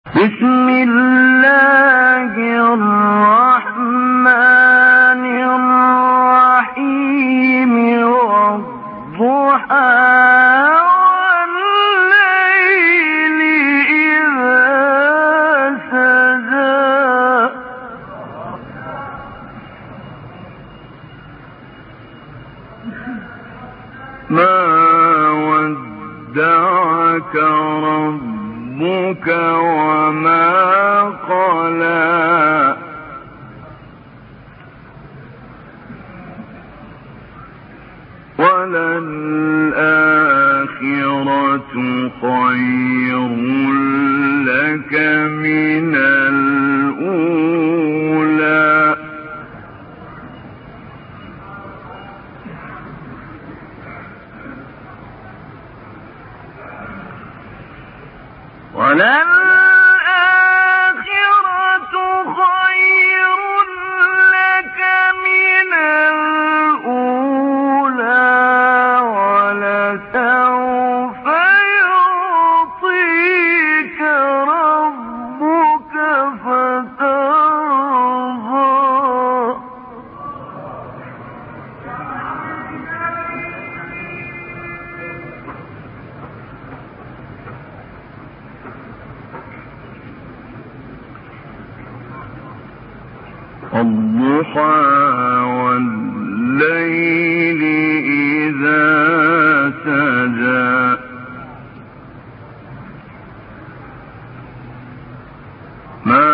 بسم الله الرحمن الرحيم والضحى والليل إذا سجى ما ودعك ربك وما قلى وللآخرة خير لك من الأولى وللآخرة خير لك من الأولى ولسوف يعطيك ربك فترضى الضحى والليل إذا سجى ما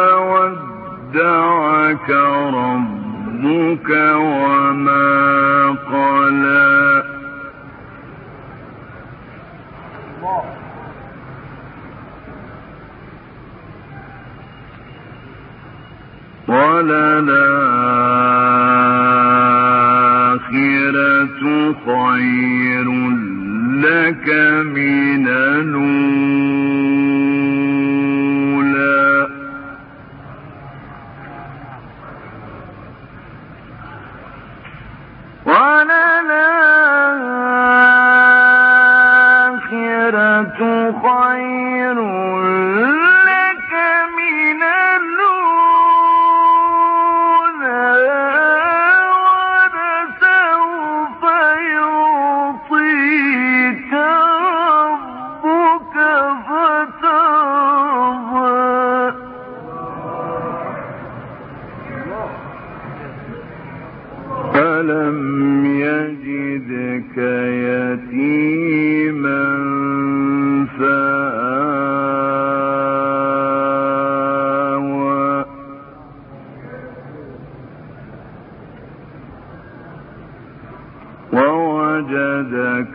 ودعك ربك وما قلى وللآخرة خير لك من الأولى وللآخرة خير لك من الأولى ولسوف يعطيك ربك فترضى ألم يجدك يتيما فآوى ووجدك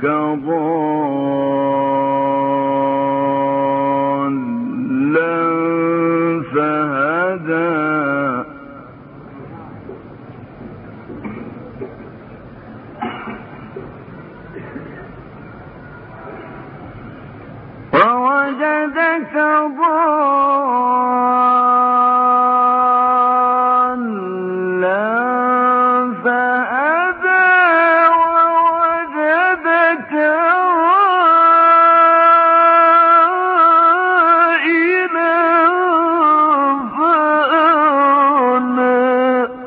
ضالا فهدى ووجدك ضالا فهدى ووجدك عائلا فأغنى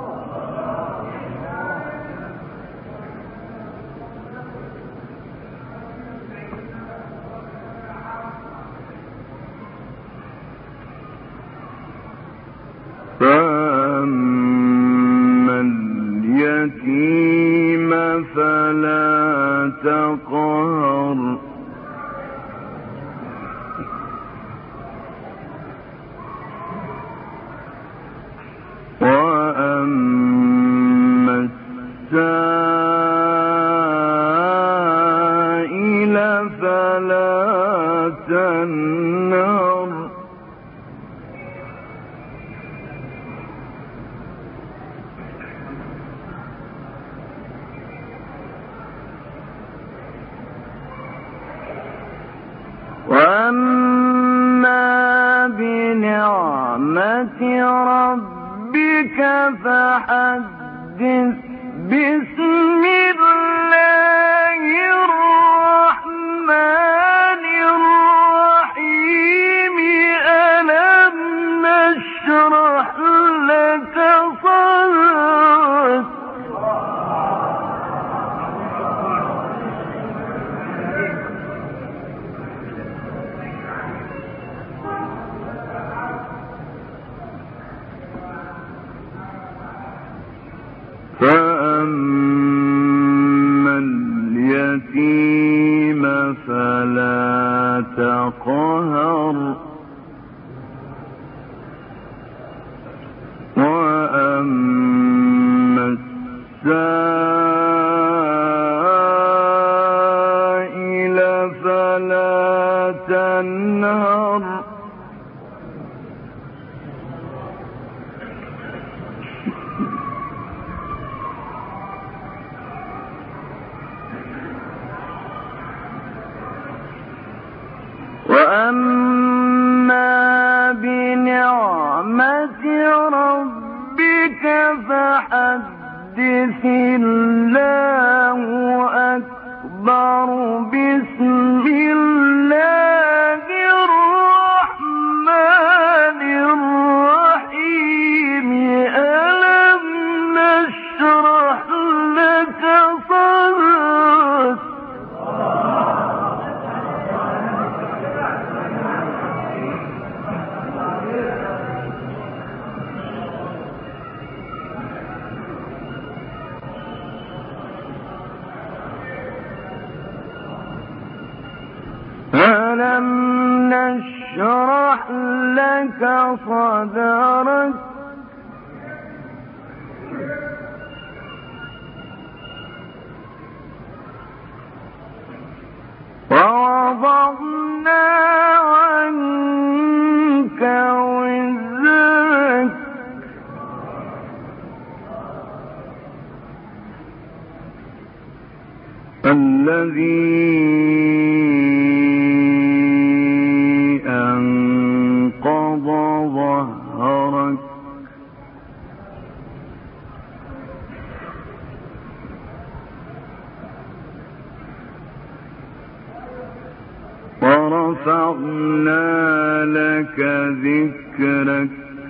فأما اليتيم فلا تقهر وأما السائل فلا تنهر وأما بنعمة ربك فحدث بسم الله الرحمن الرحيم الله أكبر بسم الله الرحمن الرحيم ألم نشرح لك صدرك ألم نشرح لك صدرك ووضعنا عنك وزرك الذي أنقض ظهرك ورفعنا لك ذكرك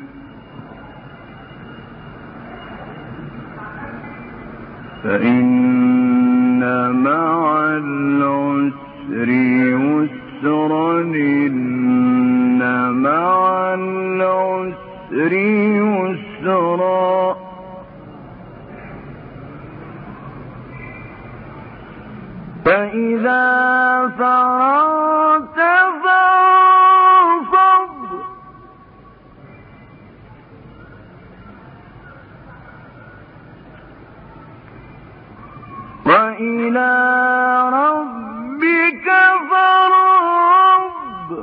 فإن مع العسر يسرا إن مع العسر يسرا فإذا فرغت فانصب وإلى ربك فارغب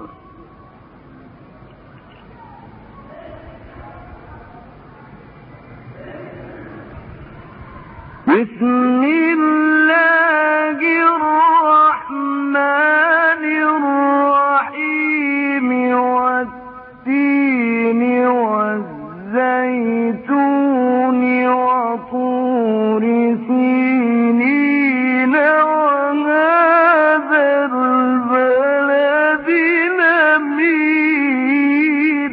بسم الله الرحمن الرحيم والتين والزيتون وطور سينين وهذا البلد الأمين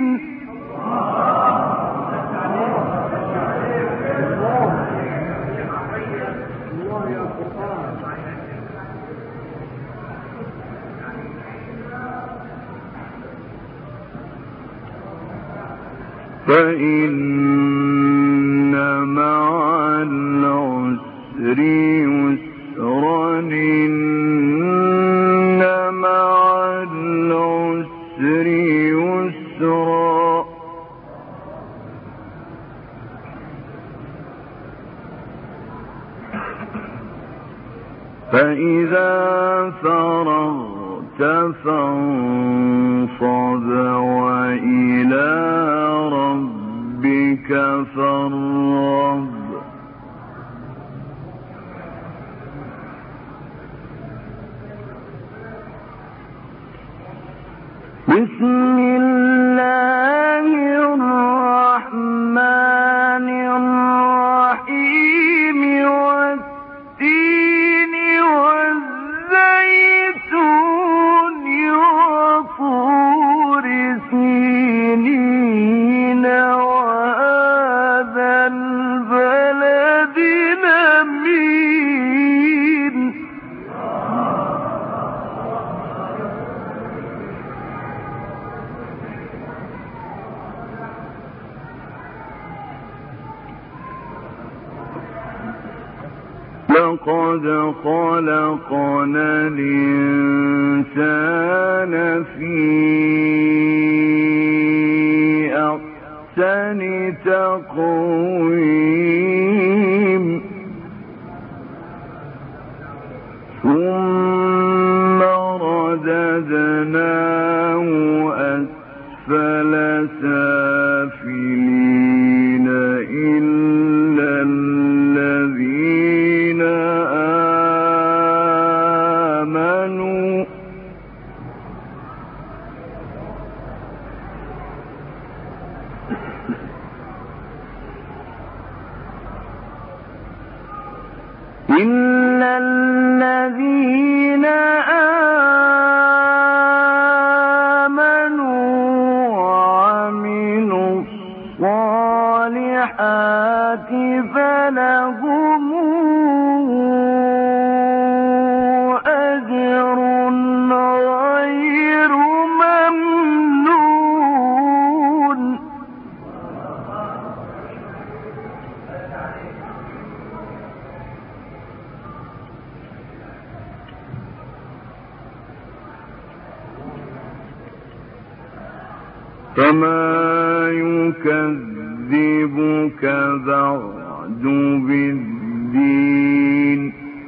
فإن مع العسر يسرا إن مع العسر يسرا فإذا فرغت فانصب وإلى ربك فارغب بسم الله الرحمن الرحيم والتين والزيتون وطور سينين وهذا البلد الأمين لقد خلقنا الإنسان في أحسن تقويم ثم رددناه أسفل سافلين إلا الذين آمنوا إلا الذين آمنوا وعملوا الصالحات فلهم أجر غير ممنون. فما يكذبك بعد بالدين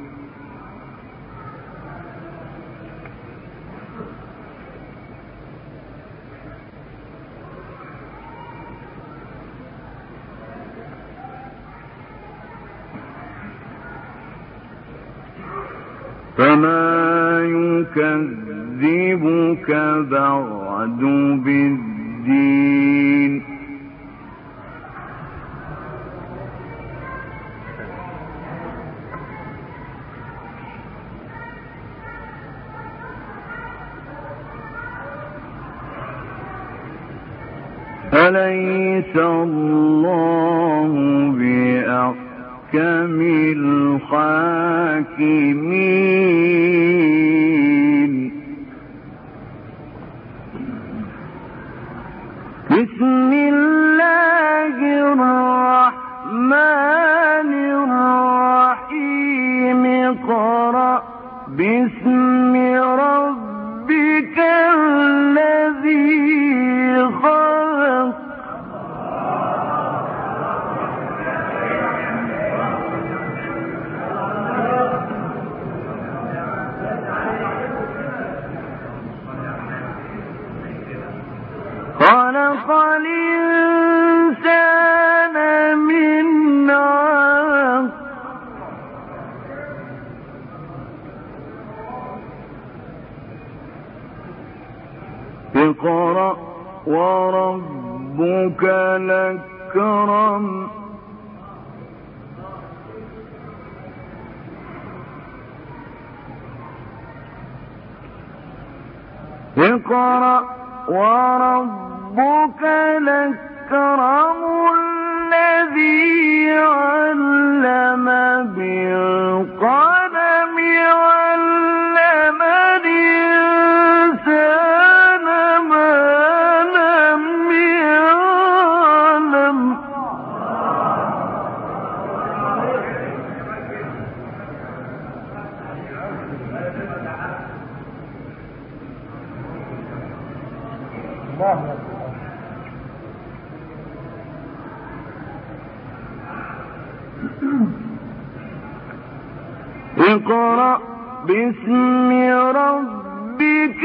فما يكذبك بعد بالدين أليس الله بأحكم الحاكمين. بسم الله الرحمن الرحيم. اقرأ باسم ربك الذي خلق. خلق الإنسان من علق. اقرأ وربك الأكرم. اقرأ وربك الأكرم الذي علم بالقلم علم الإنسان ما لم يعلم. اقرأ باسم ربك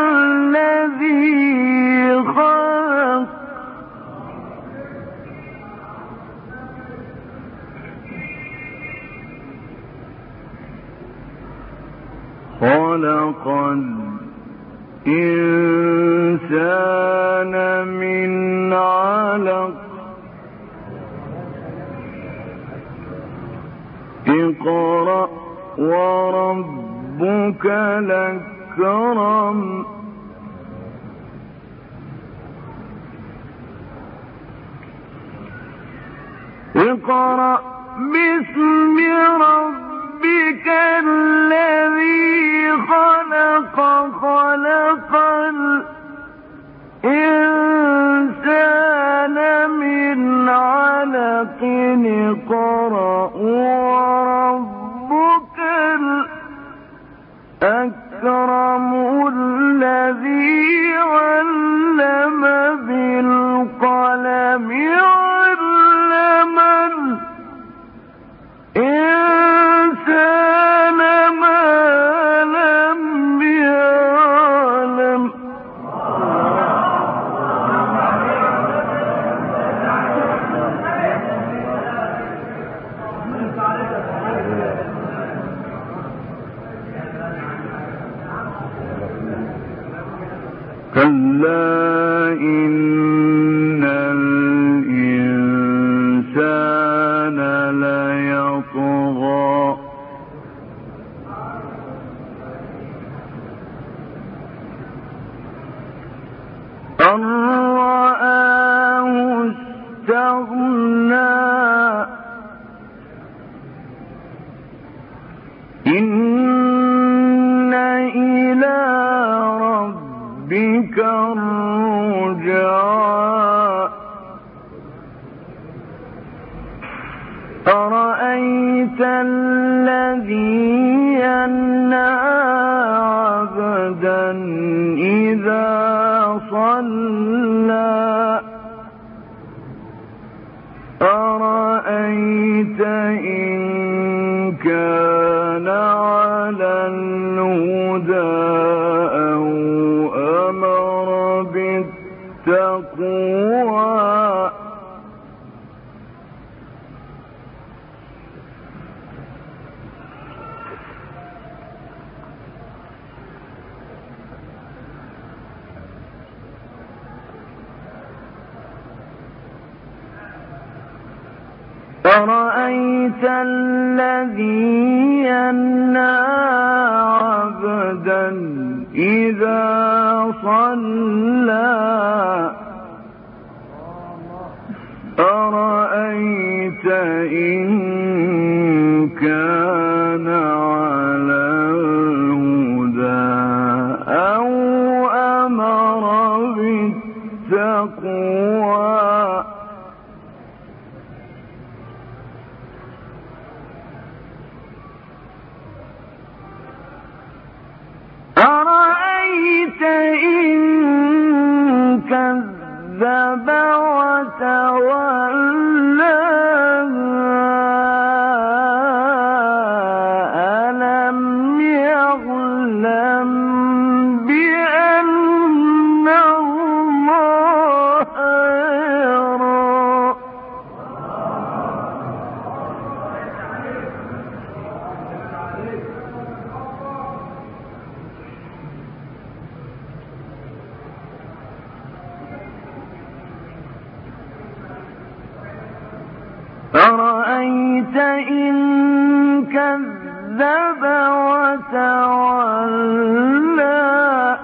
الذي خلق. خلق الإنسان من علق. اقرأ وربك الأكرم. اقرأ باسم ربك الذي خلق. خلق الإنسان من علق. اقرأ وربك الأكرم الذي علم بالقلم علم الإنسان ما لم يعلم. واستغنى إن إلى ربك الرجعى أرأيت الذي ينهى عبدا إذا صلى أرأيت إن كان على الهدى أو أمر بالتقوى أرأيت الذي ينهى عبدا إذا صلى أرأيت إن كان على الهدى أو أمر بالتقوى أرأيت إن كذب وتولى ألم يعلم بأن الله يرى أرأيت إن كذب وتولى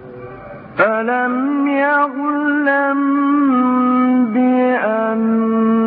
ألم يعلم بأن